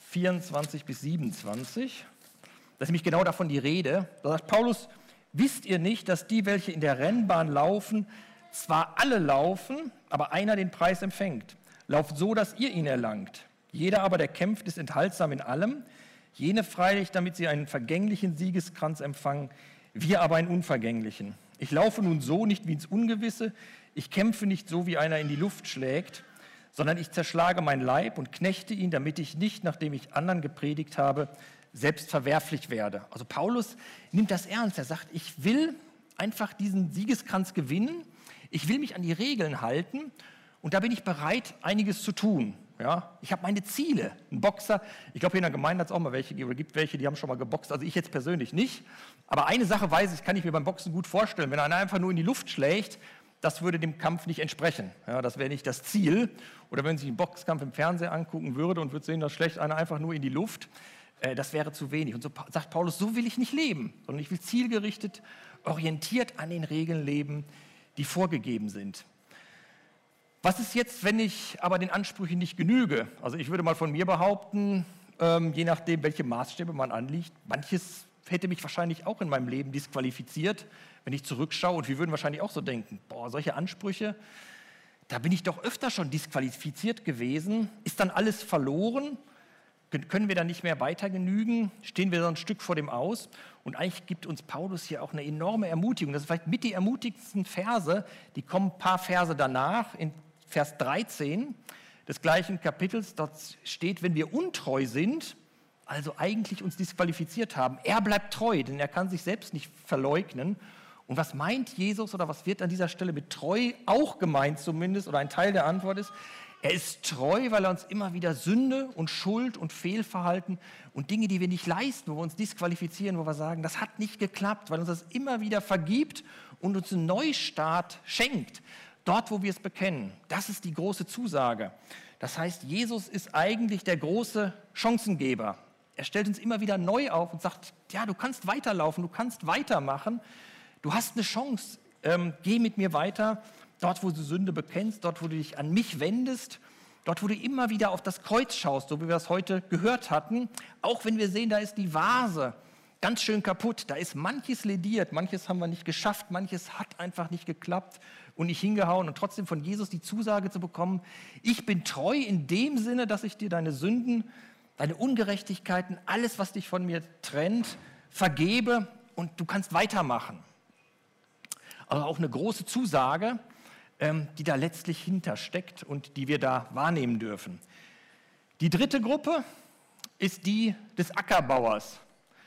24 bis 27. Da ist nämlich genau davon die Rede. Da sagt Paulus, wisst ihr nicht, dass die, welche in der Rennbahn laufen, zwar alle laufen, aber einer den Preis empfängt. Lauft so, dass ihr ihn erlangt. Jeder aber, der kämpft, ist enthaltsam in allem. Jene freilich, damit sie einen vergänglichen Siegeskranz empfangen, wir aber einen unvergänglichen. Ich laufe nun so, nicht wie ins Ungewisse. Ich kämpfe nicht so, wie einer in die Luft schlägt, sondern ich zerschlage meinen Leib und knechte ihn, damit ich nicht, nachdem ich anderen gepredigt habe, selbst verwerflich werde. Also Paulus nimmt das ernst. Er sagt, ich will einfach diesen Siegeskranz gewinnen. Ich will mich an die Regeln halten und da bin ich bereit, einiges zu tun. Ja, ich habe meine Ziele. Ein Boxer, ich glaube, hier in der Gemeinde hat es auch mal welche gegeben, oder gibt welche, die haben schon mal geboxt. Also ich jetzt persönlich nicht. Aber eine Sache weiß ich, kann ich mir beim Boxen gut vorstellen. Wenn einer einfach nur in die Luft schlägt, das würde dem Kampf nicht entsprechen. Ja, das wäre nicht das Ziel. Oder wenn sich ein Boxkampf im Fernsehen angucken würde und würde sehen, da schlägt einer einfach nur in die Luft, das wäre zu wenig. Und so sagt Paulus, so will ich nicht leben, sondern ich will zielgerichtet, orientiert an den Regeln leben, die vorgegeben sind. Was ist jetzt, wenn ich aber den Ansprüchen nicht genüge? Also ich würde mal von mir behaupten, je nachdem, welche Maßstäbe man anlegt, manches hätte mich wahrscheinlich auch in meinem Leben disqualifiziert, wenn ich zurückschaue. Und wir würden wahrscheinlich auch so denken, boah, solche Ansprüche, da bin ich doch öfter schon disqualifiziert gewesen. Ist dann alles verloren? Können wir dann nicht mehr weiter genügen? Stehen wir so ein Stück vor dem Aus? Und eigentlich gibt uns Paulus hier auch eine enorme Ermutigung. Das ist vielleicht mit die ermutigendsten Verse, die kommen ein paar Verse danach, in Vers 13 des gleichen Kapitels. Dort steht, wenn wir untreu sind, also eigentlich uns disqualifiziert haben, er bleibt treu, denn er kann sich selbst nicht verleugnen. Und was meint Jesus oder was wird an dieser Stelle mit treu auch gemeint zumindest, oder ein Teil der Antwort ist, er ist treu, weil er uns immer wieder Sünde und Schuld und Fehlverhalten und Dinge, die wir nicht leisten, wo wir uns disqualifizieren, wo wir sagen, das hat nicht geklappt, weil uns das immer wieder vergibt und uns einen Neustart schenkt, dort, wo wir es bekennen. Das ist die große Zusage. Das heißt, Jesus ist eigentlich der große Chancengeber. Er stellt uns immer wieder neu auf und sagt, ja, du kannst weiterlaufen, du kannst weitermachen, du hast eine Chance, geh mit mir weiter. Dort, wo du Sünde bekennst, dort, wo du dich an mich wendest, dort, wo du immer wieder auf das Kreuz schaust, so wie wir es heute gehört hatten, auch wenn wir sehen, da ist die Vase ganz schön kaputt, da ist manches lediert, manches haben wir nicht geschafft, manches hat einfach nicht geklappt und nicht hingehauen und trotzdem von Jesus die Zusage zu bekommen, ich bin treu in dem Sinne, dass ich dir deine Sünden, deine Ungerechtigkeiten, alles, was dich von mir trennt, vergebe und du kannst weitermachen. Also auch eine große Zusage, die da letztlich hintersteckt und die wir da wahrnehmen dürfen. Die dritte Gruppe ist die des Ackerbauers.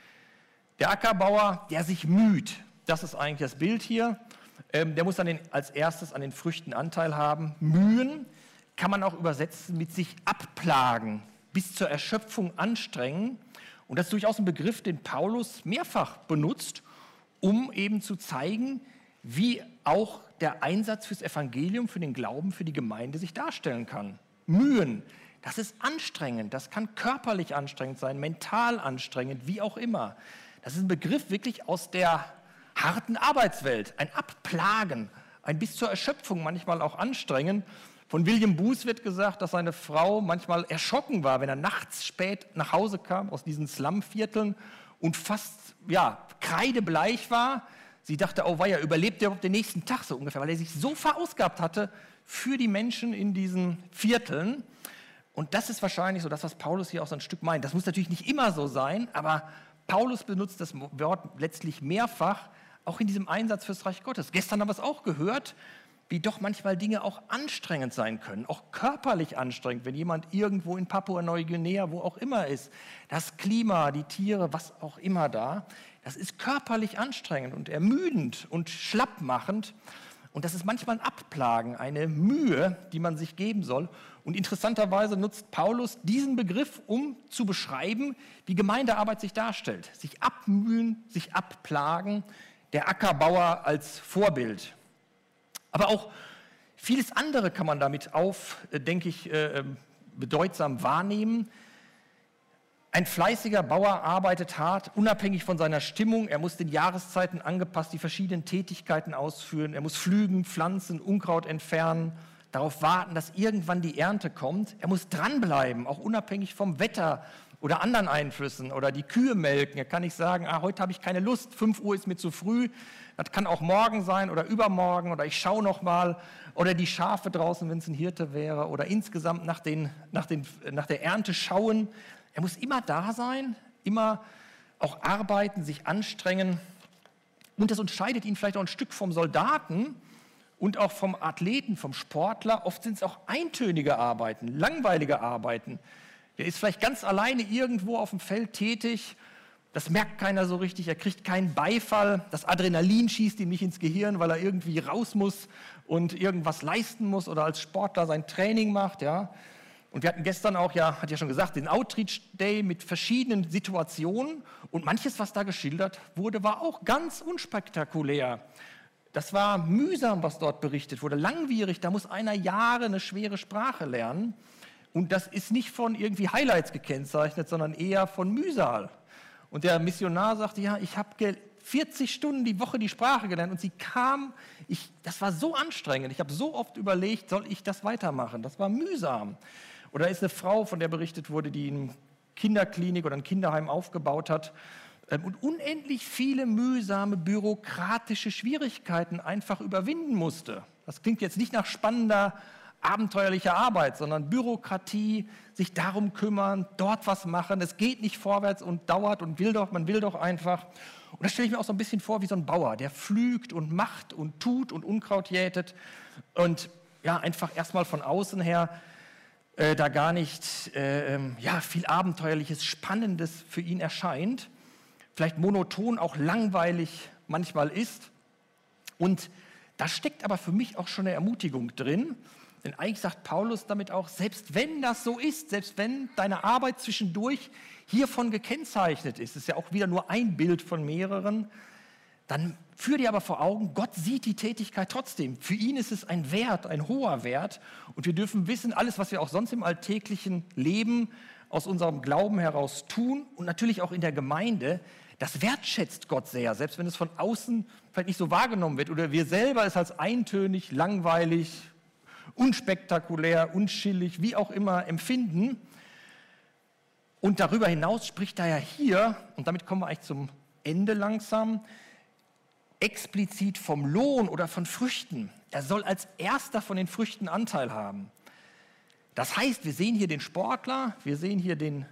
Der Ackerbauer, der sich müht, das ist eigentlich das Bild hier, der muss als erstes an den Früchten Anteil haben. Mühen kann man auch übersetzen mit sich abplagen, bis zur Erschöpfung anstrengen. Und das ist durchaus ein Begriff, den Paulus mehrfach benutzt, um eben zu zeigen, wie auch der Einsatz fürs Evangelium, für den Glauben, für die Gemeinde sich darstellen kann. Mühen, das ist anstrengend, das kann körperlich anstrengend sein, mental anstrengend, wie auch immer. Das ist ein Begriff wirklich aus der harten Arbeitswelt, ein Abplagen, ein bis zur Erschöpfung manchmal auch anstrengend. Von William Booth wird gesagt, dass seine Frau manchmal erschrocken war, wenn er nachts spät nach Hause kam aus diesen Slumvierteln und fast kreidebleich war. Sie dachte, oh weia, überlebt er überhaupt den nächsten Tag so ungefähr, weil er sich so verausgabt hatte für die Menschen in diesen Vierteln. Und das ist wahrscheinlich so das, was Paulus hier auch so ein Stück meint. Das muss natürlich nicht immer so sein, aber Paulus benutzt das Wort letztlich mehrfach, auch in diesem Einsatz fürs Reich Gottes. Gestern haben wir es auch gehört, wie doch manchmal Dinge auch anstrengend sein können, auch körperlich anstrengend, wenn jemand irgendwo in Papua-Neuguinea, wo auch immer ist, das Klima, die Tiere, was auch immer da, das ist körperlich anstrengend und ermüdend und schlappmachend. Und das ist manchmal ein Abplagen, eine Mühe, die man sich geben soll. Und interessanterweise nutzt Paulus diesen Begriff, um zu beschreiben, wie Gemeindearbeit sich darstellt. Sich abmühen, sich abplagen, der Ackerbauer als Vorbild. Aber auch vieles andere kann man damit bedeutsam wahrnehmen. Ein fleißiger Bauer arbeitet hart, unabhängig von seiner Stimmung. Er muss den Jahreszeiten angepasst die verschiedenen Tätigkeiten ausführen. Er muss pflügen, pflanzen, Unkraut entfernen, darauf warten, dass irgendwann die Ernte kommt. Er muss dranbleiben, auch unabhängig vom Wetter oder anderen Einflüssen oder die Kühe melken. Er kann nicht sagen, heute habe ich keine Lust, 5 Uhr ist mir zu früh. Das kann auch morgen sein oder übermorgen oder ich schaue noch mal oder die Schafe draußen, wenn es ein Hirte wäre oder insgesamt nach der Ernte schauen. Er muss immer da sein, immer auch arbeiten, sich anstrengen. Und das unterscheidet ihn vielleicht auch ein Stück vom Soldaten und auch vom Athleten, vom Sportler. Oft sind es auch eintönige Arbeiten, langweilige Arbeiten. Er ist vielleicht ganz alleine irgendwo auf dem Feld tätig. Das merkt keiner so richtig. Er kriegt keinen Beifall. Das Adrenalin schießt ihm nicht ins Gehirn, weil er irgendwie raus muss und irgendwas leisten muss oder als Sportler sein Training macht. Ja. Und wir hatten gestern auch, hat ja schon gesagt, den Outreach Day mit verschiedenen Situationen. Und manches, was da geschildert wurde, war auch ganz unspektakulär. Das war mühsam, was dort berichtet wurde, langwierig. Da muss einer Jahre eine schwere Sprache lernen. Und das ist nicht von irgendwie Highlights gekennzeichnet, sondern eher von Mühsal. Und der Missionar sagte, ich habe 40 Stunden die Woche die Sprache gelernt. Und sie kam, das war so anstrengend. Ich habe so oft überlegt, soll ich das weitermachen? Das war mühsam. Oder ist eine Frau, von der berichtet wurde, die eine Kinderklinik oder ein Kinderheim aufgebaut hat und unendlich viele mühsame bürokratische Schwierigkeiten einfach überwinden musste. Das klingt jetzt nicht nach spannender, abenteuerlicher Arbeit, sondern Bürokratie, sich darum kümmern, dort was machen. Es geht nicht vorwärts und dauert und man will doch einfach. Und das stelle ich mir auch so ein bisschen vor wie so ein Bauer, der pflügt und macht und tut und Unkraut jätet und einfach erstmal von außen her da gar nicht viel Abenteuerliches, Spannendes für ihn erscheint, vielleicht monoton, auch langweilig manchmal ist. Und da steckt aber für mich auch schon eine Ermutigung drin, denn eigentlich sagt Paulus damit auch, selbst wenn das so ist, selbst wenn deine Arbeit zwischendurch hiervon gekennzeichnet ist ja auch wieder nur ein Bild von mehreren, dann führ dir aber vor Augen, Gott sieht die Tätigkeit trotzdem. Für ihn ist es ein Wert, ein hoher Wert. Und wir dürfen wissen, alles, was wir auch sonst im alltäglichen Leben aus unserem Glauben heraus tun und natürlich auch in der Gemeinde, das wertschätzt Gott sehr, selbst wenn es von außen vielleicht nicht so wahrgenommen wird oder wir selber es als eintönig, langweilig, unspektakulär, unschillig, wie auch immer empfinden. Und darüber hinaus spricht er ja hier, und damit kommen wir eigentlich zum Ende langsam, explizit vom Lohn oder von Früchten. Er soll als erster von den Früchten Anteil haben. Das heißt, wir sehen hier den Sportler, wir sehen hier den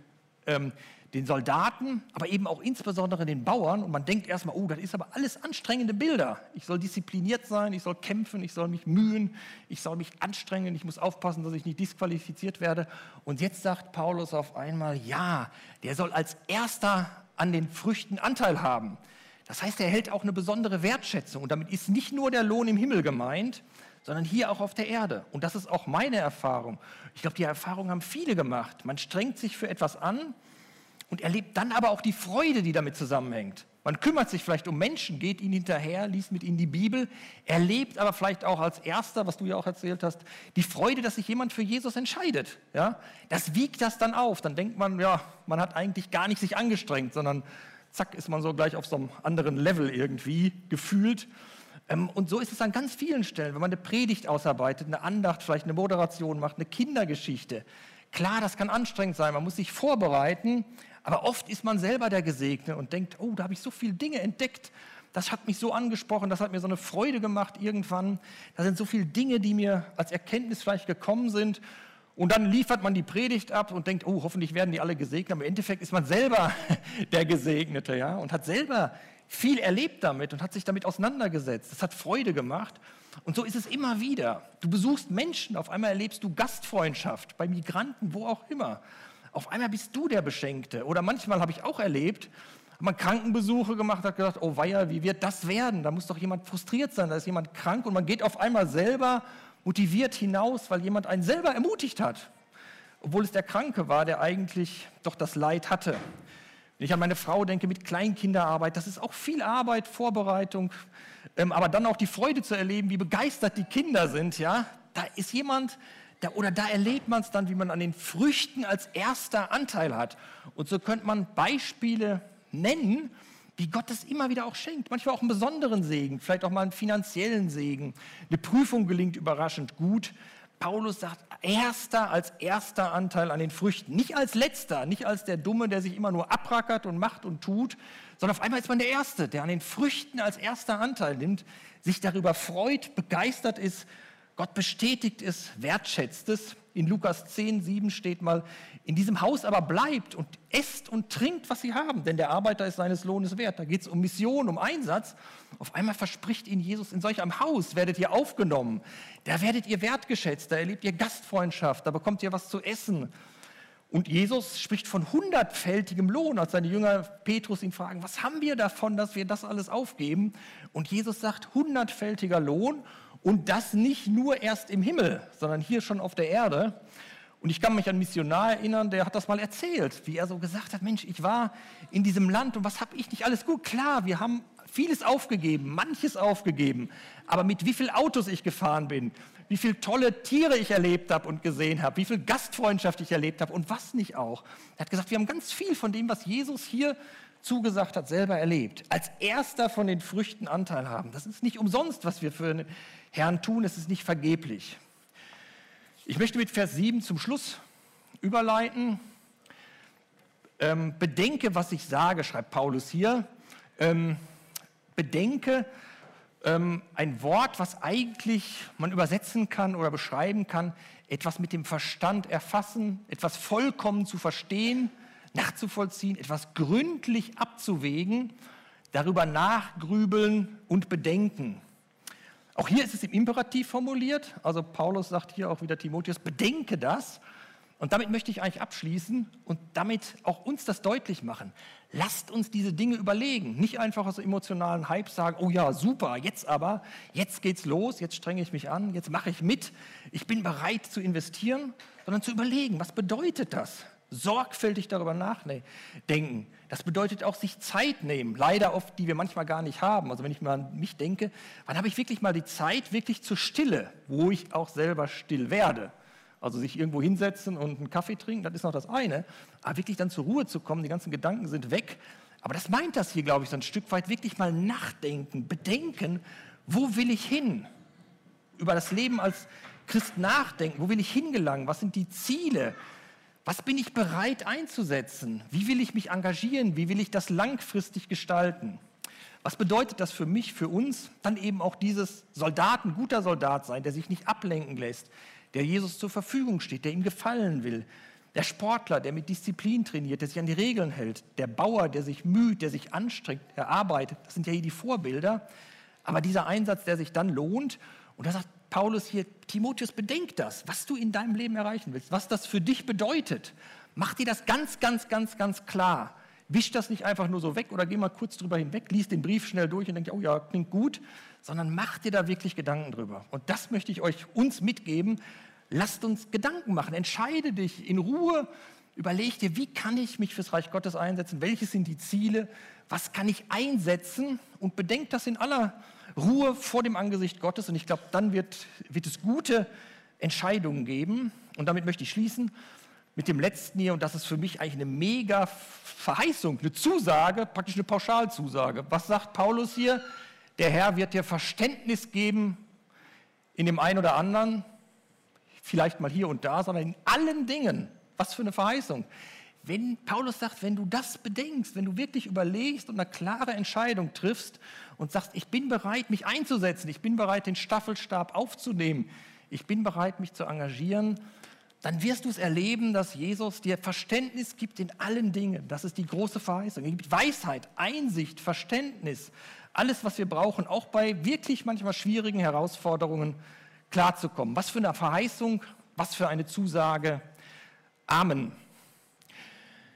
Soldaten, aber eben auch insbesondere den Bauern. Und man denkt erstmal, das ist aber alles anstrengende Bilder. Ich soll diszipliniert sein, ich soll kämpfen, ich soll mich mühen, ich soll mich anstrengen, ich muss aufpassen, dass ich nicht disqualifiziert werde. Und jetzt sagt Paulus auf einmal, der soll als erster an den Früchten Anteil haben. Das heißt, er erhält auch eine besondere Wertschätzung. Und damit ist nicht nur der Lohn im Himmel gemeint, sondern hier auch auf der Erde. Und das ist auch meine Erfahrung. Ich glaube, die Erfahrung haben viele gemacht. Man strengt sich für etwas an und erlebt dann aber auch die Freude, die damit zusammenhängt. Man kümmert sich vielleicht um Menschen, geht ihnen hinterher, liest mit ihnen die Bibel, erlebt aber vielleicht auch als Erster, was du ja auch erzählt hast, die Freude, dass sich jemand für Jesus entscheidet. Ja? Das wiegt das dann auf. Dann denkt man, man hat eigentlich gar nicht sich angestrengt, sondern zack, ist man so gleich auf so einem anderen Level irgendwie gefühlt. Und so ist es an ganz vielen Stellen, wenn man eine Predigt ausarbeitet, eine Andacht, vielleicht eine Moderation macht, eine Kindergeschichte. Klar, das kann anstrengend sein, man muss sich vorbereiten, aber oft ist man selber der Gesegnete und denkt, da habe ich so viele Dinge entdeckt, das hat mich so angesprochen, das hat mir so eine Freude gemacht irgendwann. Da sind so viele Dinge, die mir als Erkenntnis vielleicht gekommen sind. Und dann liefert man die Predigt ab und denkt, hoffentlich werden die alle gesegnet. Aber im Endeffekt ist man selber der Gesegnete, und hat selber viel erlebt damit und hat sich damit auseinandergesetzt. Das hat Freude gemacht. Und so ist es immer wieder. Du besuchst Menschen, auf einmal erlebst du Gastfreundschaft, bei Migranten, wo auch immer. Auf einmal bist du der Beschenkte. Oder manchmal habe ich auch erlebt, hat man Krankenbesuche gemacht, hat gedacht, weia, wie wird das werden? Da muss doch jemand frustriert sein, da ist jemand krank und man geht auf einmal selber motiviert hinaus, weil jemand einen selber ermutigt hat, obwohl es der Kranke war, der eigentlich doch das Leid hatte. Wenn ich an meine Frau denke mit Kleinkinderarbeit, das ist auch viel Arbeit, Vorbereitung, aber dann auch die Freude zu erleben, wie begeistert die Kinder sind, da ist jemand, da erlebt man es dann, wie man an den Früchten als erster Anteil hat. Und so könnte man Beispiele nennen, wie Gott es immer wieder auch schenkt. Manchmal auch einen besonderen Segen, vielleicht auch mal einen finanziellen Segen. Eine Prüfung gelingt überraschend gut. Paulus sagt, als erster Anteil an den Früchten. Nicht als letzter, nicht als der Dumme, der sich immer nur abrackert und macht und tut, sondern auf einmal ist man der Erste, der an den Früchten als erster Anteil nimmt, sich darüber freut, begeistert ist, Gott bestätigt es, wertschätzt es. In Lukas 10,7 steht mal, in diesem Haus aber bleibt und esst und trinkt, was sie haben, denn der Arbeiter ist seines Lohnes wert. Da geht es um Mission, um Einsatz. Auf einmal verspricht ihnen Jesus, in solch einem Haus werdet ihr aufgenommen, da werdet ihr wertgeschätzt, da erlebt ihr Gastfreundschaft, da bekommt ihr was zu essen. Und Jesus spricht von 100-fältigem Lohn, als seine Jünger Petrus ihn fragen, was haben wir davon, dass wir das alles aufgeben? Und Jesus sagt, 100-fältiger Lohn und das nicht nur erst im Himmel, sondern hier schon auf der Erde. Und ich kann mich an einen Missionar erinnern, der hat das mal erzählt, wie er so gesagt hat, Mensch, ich war in diesem Land und was habe ich nicht alles gut? Klar, wir haben vieles aufgegeben, manches aufgegeben, aber mit wie vielen Autos ich gefahren bin, wie viele tolle Tiere ich erlebt habe und gesehen habe, wie viel Gastfreundschaft ich erlebt habe und was nicht auch. Er hat gesagt, wir haben ganz viel von dem, was Jesus hier zugesagt hat, selber erlebt. Als erster von den Früchten Anteil haben. Das ist nicht umsonst, was wir für den Herrn tun, es ist nicht vergeblich. Ich möchte mit Vers 7 zum Schluss überleiten. Bedenke, was ich sage, schreibt Paulus hier. Bedenke, ein Wort, was eigentlich man übersetzen kann oder beschreiben kann, etwas mit dem Verstand erfassen, etwas vollkommen zu verstehen, nachzuvollziehen, etwas gründlich abzuwägen, darüber nachgrübeln und bedenken. Auch hier ist es im Imperativ formuliert, also Paulus sagt hier auch wieder Timotheus, bedenke das. Und damit möchte ich eigentlich abschließen und damit auch uns das deutlich machen. Lasst uns diese Dinge überlegen. Nicht einfach aus emotionalen Hype sagen, oh ja, super, jetzt geht's los, jetzt strenge ich mich an, jetzt mache ich mit, ich bin bereit zu investieren, sondern zu überlegen, was bedeutet das? Sorgfältig darüber nachdenken. Das bedeutet auch sich Zeit nehmen, leider oft, die wir manchmal gar nicht haben. Also wenn ich mal an mich denke, wann habe ich wirklich mal die Zeit wirklich zur Stille, wo ich auch selber still werde? Also sich irgendwo hinsetzen und einen Kaffee trinken, das ist noch das eine. Aber wirklich dann zur Ruhe zu kommen, die ganzen Gedanken sind weg. Aber das meint das hier, glaube ich, so ein Stück weit wirklich mal nachdenken, bedenken, wo will ich hin? Über das Leben als Christ nachdenken, wo will ich hingelangen? Was sind die Ziele? Was bin ich bereit einzusetzen? Wie will ich mich engagieren? Wie will ich das langfristig gestalten? Was bedeutet das für mich, für uns? Dann eben auch dieses Soldaten, guter Soldat sein, der sich nicht ablenken lässt, der Jesus zur Verfügung steht, der ihm gefallen will. Der Sportler, der mit Disziplin trainiert, der sich an die Regeln hält. Der Bauer, der sich müht, der sich anstrengt, der arbeitet. Das sind ja hier die Vorbilder. Aber dieser Einsatz, der sich dann lohnt, und da sagt Paulus hier, Timotheus, bedenk das, was du in deinem Leben erreichen willst, was das für dich bedeutet. Mach dir das ganz, ganz, ganz, ganz klar. Wisch das nicht einfach nur so weg oder geh mal kurz drüber hinweg, lies den Brief schnell durch und denk, oh ja, klingt gut, sondern mach dir da wirklich Gedanken drüber. Und das möchte ich uns mitgeben. Lasst uns Gedanken machen, entscheide dich in Ruhe, überleg dir, wie kann ich mich fürs Reich Gottes einsetzen, welche sind die Ziele, was kann ich einsetzen und bedenk das in aller Ruhe vor dem Angesicht Gottes und ich glaube, dann wird es gute Entscheidungen geben und damit möchte ich schließen mit dem letzten hier und das ist für mich eigentlich eine mega Verheißung, eine Zusage, praktisch eine Pauschalzusage. Was sagt Paulus hier? Der Herr wird dir Verständnis geben in dem einen oder anderen, vielleicht mal hier und da, sondern in allen Dingen. Was für eine Verheißung. Wenn Paulus sagt, wenn du das bedenkst, wenn du wirklich überlegst und eine klare Entscheidung triffst und sagst, ich bin bereit, mich einzusetzen, ich bin bereit, den Staffelstab aufzunehmen, ich bin bereit, mich zu engagieren, dann wirst du es erleben, dass Jesus dir Verständnis gibt in allen Dingen. Das ist die große Verheißung. Er gibt Weisheit, Einsicht, Verständnis, alles, was wir brauchen, auch bei wirklich manchmal schwierigen Herausforderungen klarzukommen. Was für eine Verheißung, was für eine Zusage. Amen.